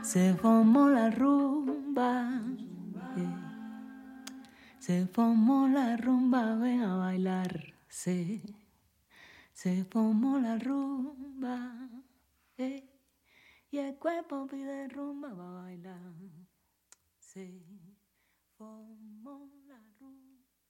Se formó la rumba, se formó la rumba, ven a bailar, se formó la rumba, y el cuerpo pide rumba para bailar, se formó la rumba.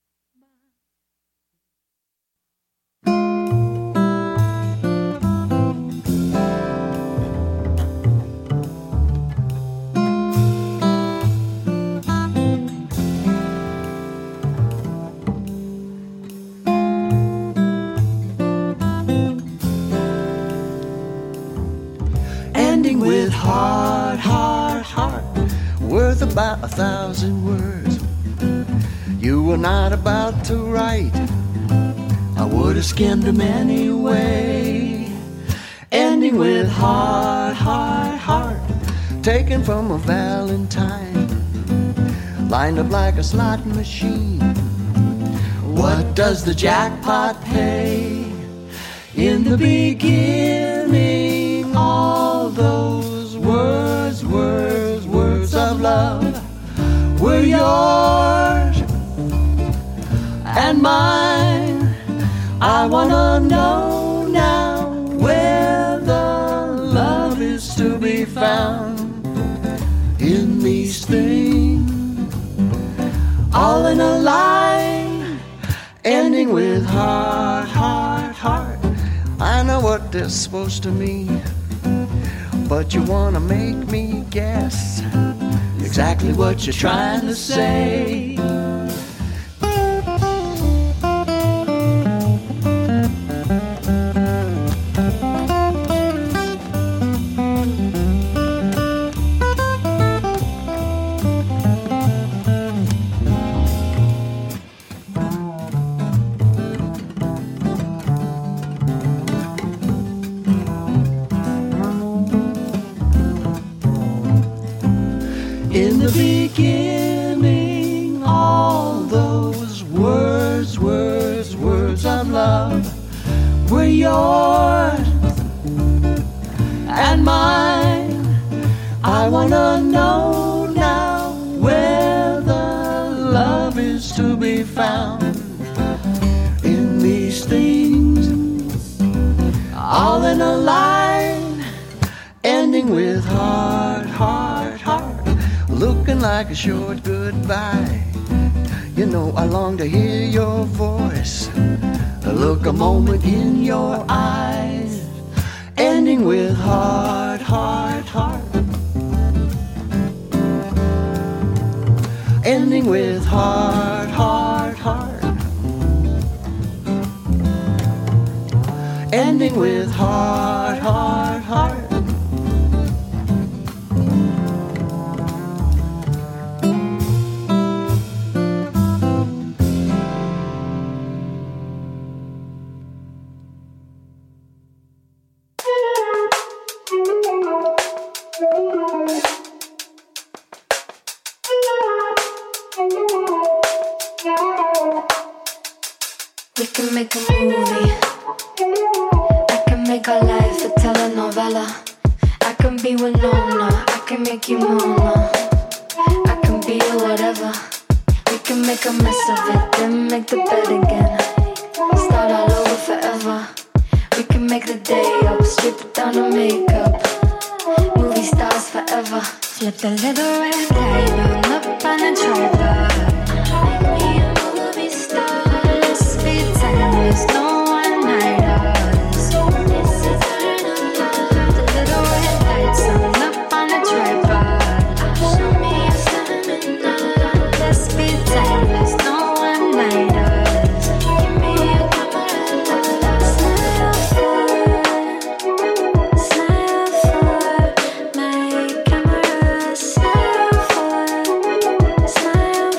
Ending with heart, heart, heart, worth about 1,000 words. You were not about to write, I would have skimmed them anyway. Ending with heart, heart, heart, taken from a valentine, lined up like a slot machine. What does the jackpot pay? In the beginning, all those words, words, words of love were yours and mine. I wanna know now where the love is to be found in these things, all in a line, ending with heart, heart, heart. I know what they're supposed to mean, but you wanna make me guess exactly what you're trying to say. In the beginning, all those words, words, words of love were yours and mine. I wanna know now where the love is to be found in these things, all in a line, ending with heart, heart, heart, looking like a short goodbye. You know I long to hear your voice, look a moment in your eyes, ending with heart, heart, heart, ending with heart, heart, heart, ending with heart, heart, heart. We can make a movie. I can make our life a telenovela. I can be Winona, I can make you Mona. I can be whatever. We can make a mess of it, then make the bed again. Start all over forever. We can make the day up, strip it down to makeup. Movie stars forever. Flip the little red light on up on a tripod. Make me a movie star. Let's be timeless, no one-nighters. This is the little red lights on up on a tripod. Show me your stamina. Let's be timeless, no one-nighters. Give me a camera, smile for my camera, smile for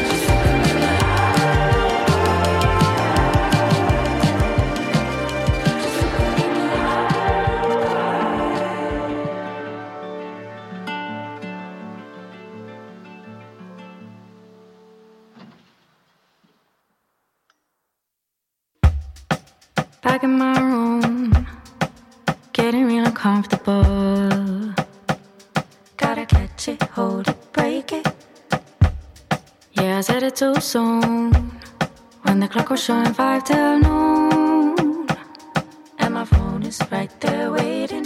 Back in my room, getting real uncomfortable. Gotta catch it, hold it, break it. Yeah, I said it too soon, when the clock was showing 5 till noon, and my phone is right there waiting.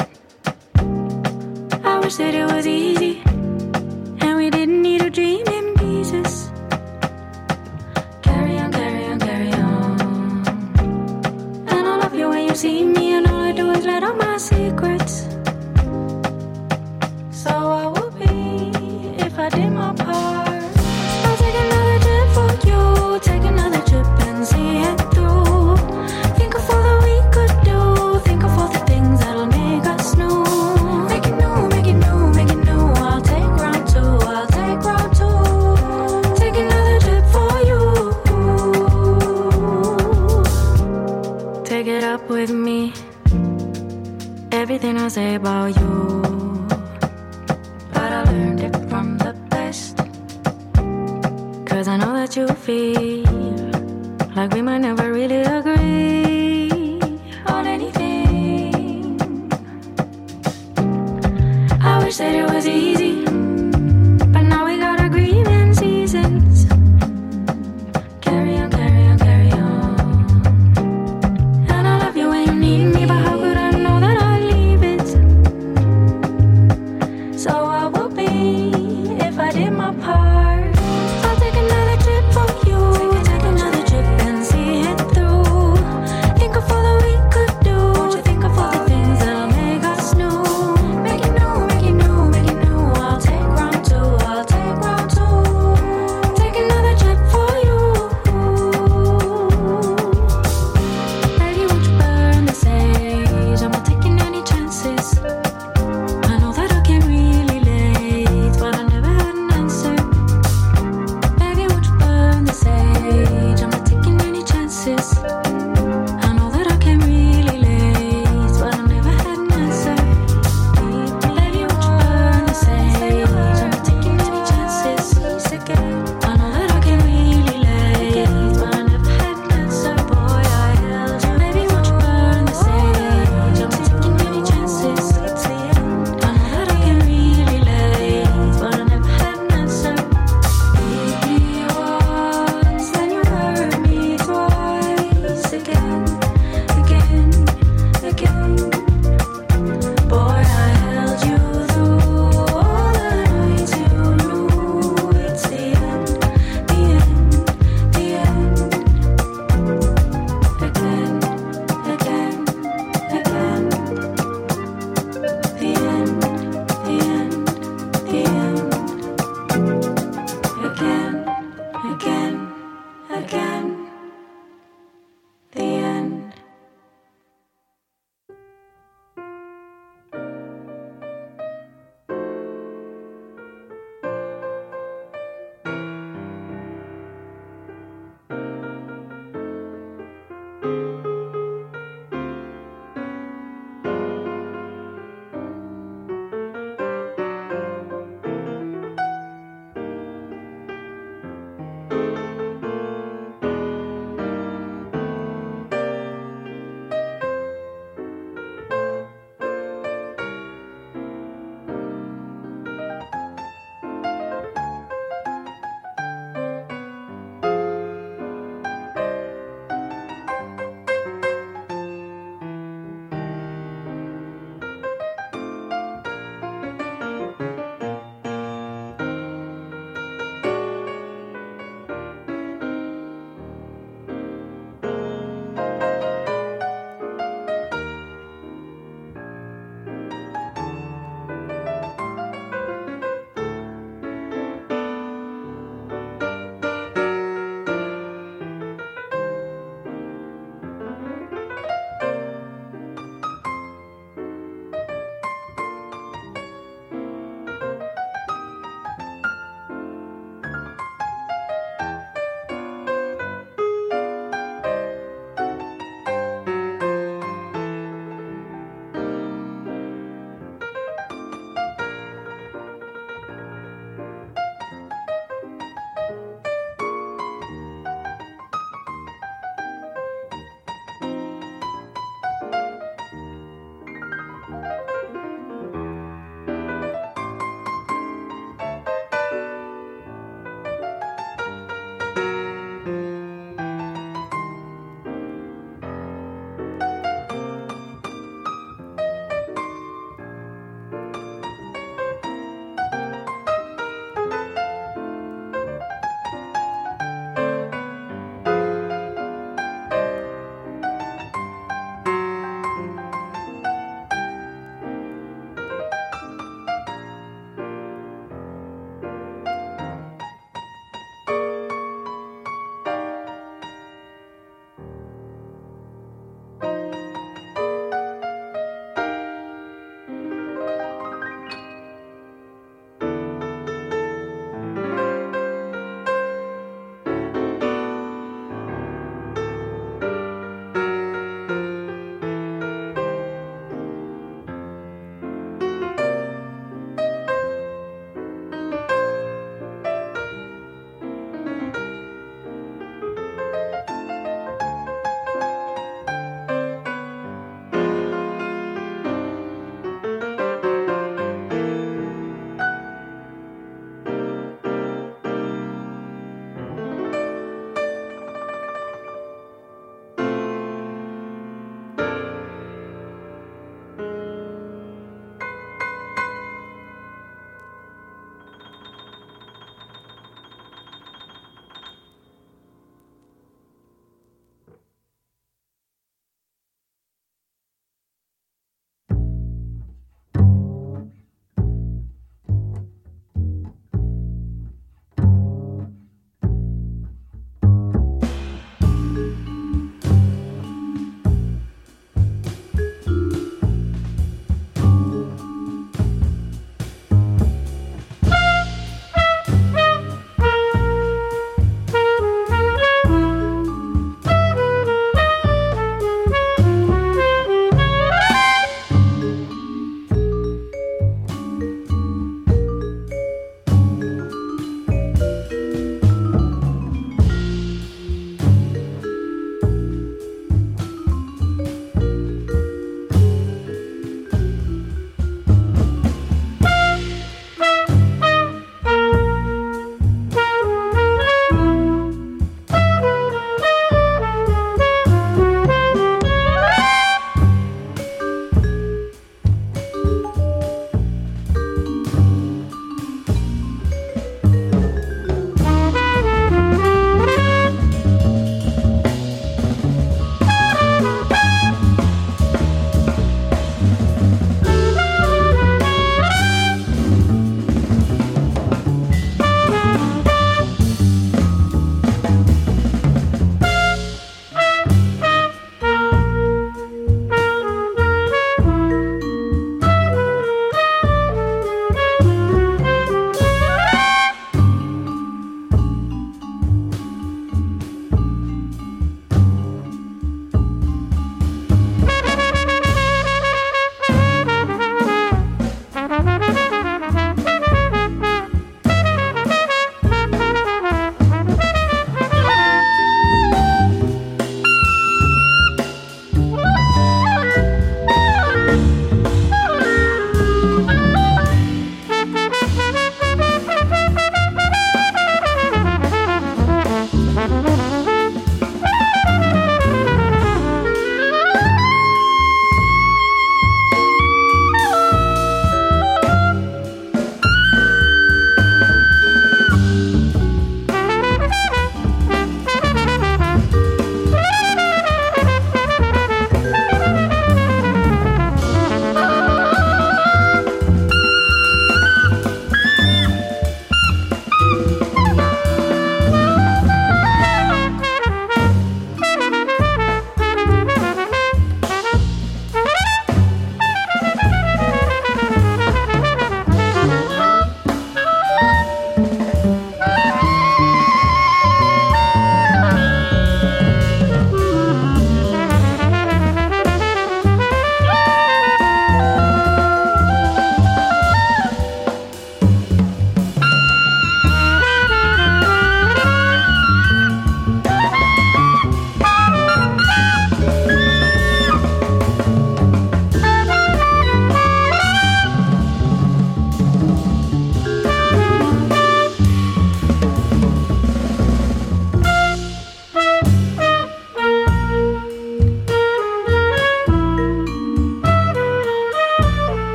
I wish that it was easy, and we didn't need to dream in pieces. Carry on, carry on, carry on. And I love you when you see me, and all I do is let out my secrets. So I would be if I did my part. I'll take another trip for you, take another trip and see it through. Think of all that we could do, think of all the things that'll make us new. Make it new, make it new, make it new. I'll take round two, I'll take round two. Take another trip for you. Take it up with me, everything I say about you. But I learned it from the best, 'cause I know that you feel like we might never really agree on anything. I wish that it was easy, but now we got agreement seasons. Carry on, carry on, carry on. And I love you when you need me, but how could I know that I'd leave it? So I will be if I did my part. I'll take another trip for you, take another trip and see it through.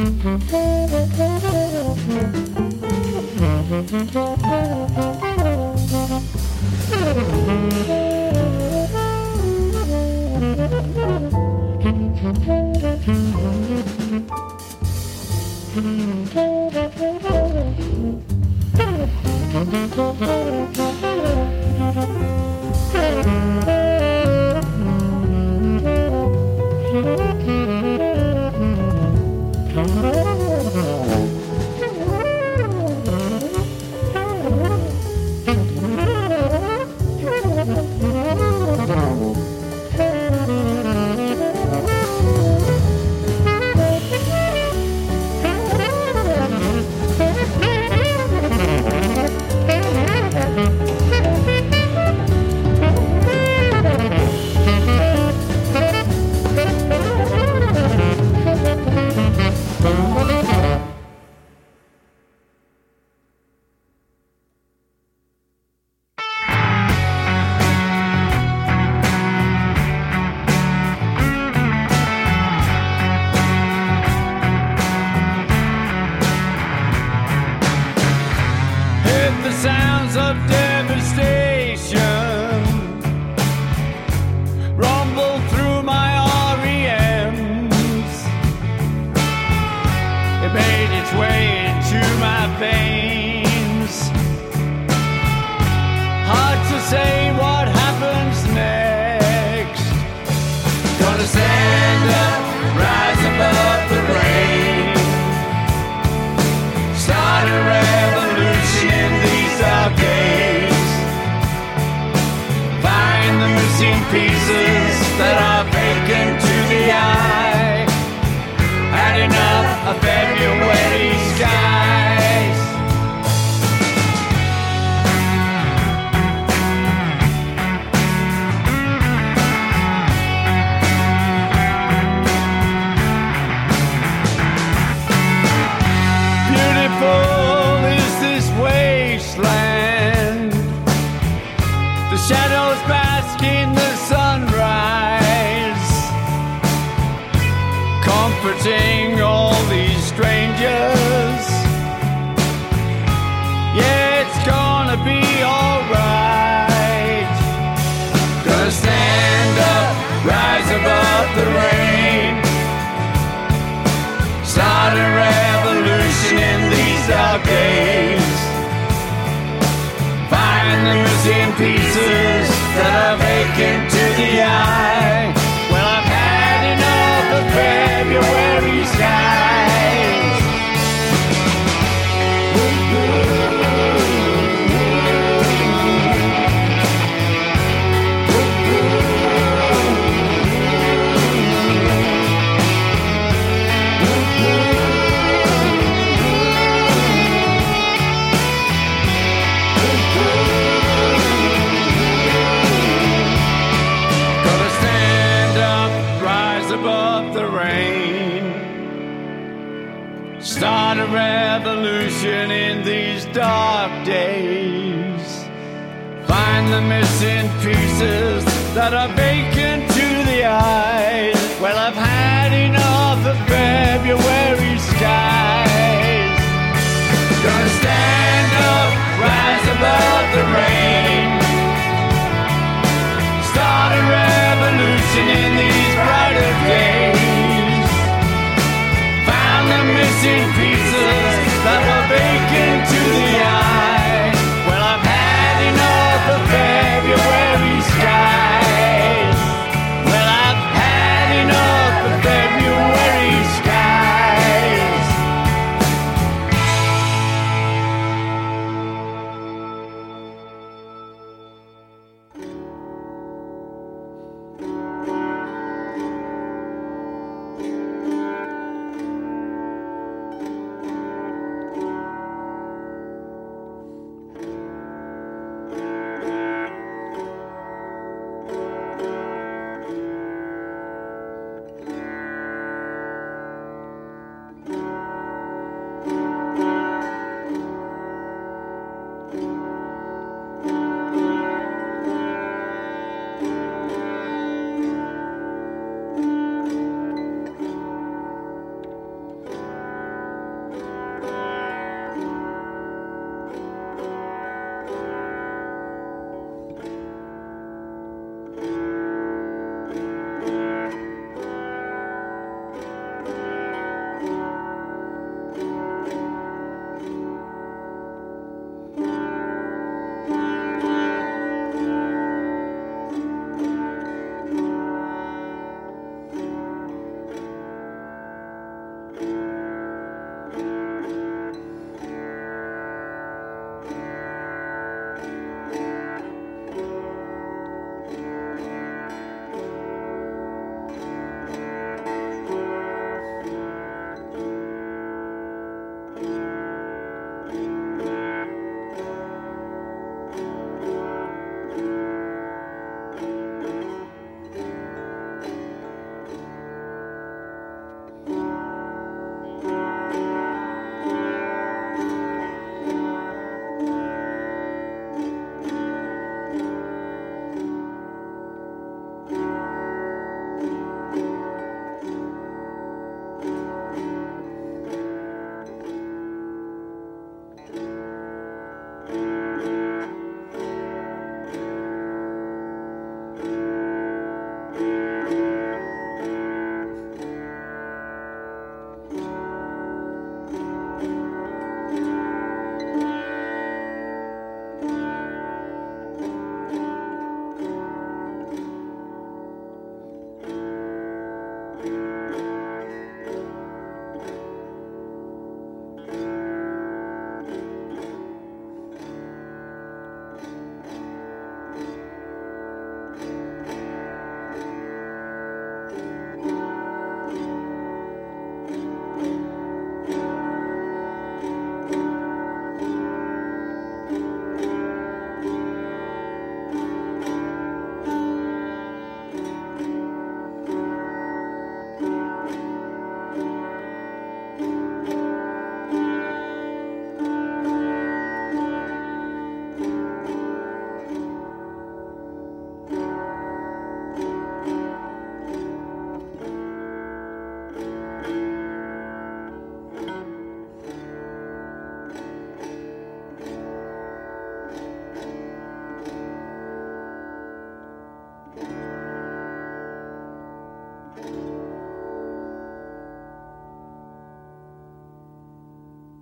In